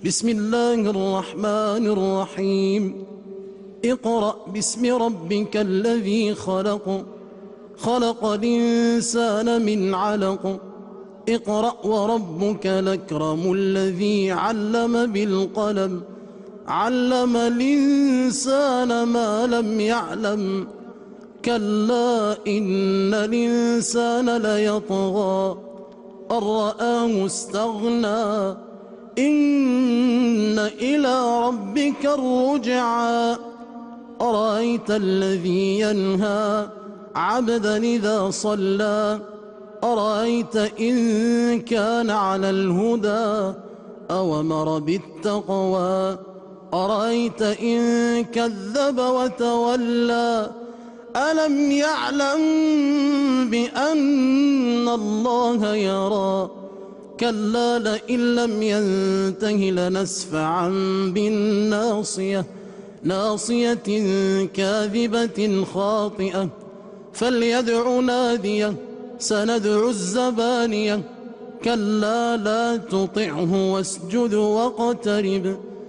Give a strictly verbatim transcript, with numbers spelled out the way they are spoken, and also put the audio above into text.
بسم الله الرحمن الرحيم اقرأ باسم ربك الذي خلق خلق الإنسان من علق اقرأ وربك الأكرم الذي علم بالقلم علم الإنسان ما لم يعلم كلا إن الإنسان ليطغى أن رآه استغنى إن إلى ربك الرجعى أرأيت الذي ينهى عبدا إذا صلى أرأيت إن كان على الهدى أو أمر بالتقوى أرأيت إن كذب وتولى ألم يعلم بأن الله يرى كلا لئن لم ينته لنسفعا بالناصية ناصية كاذبة خاطئة فليدع ناديه سندع الزبانية كلا لا تطعه واسجد واقترب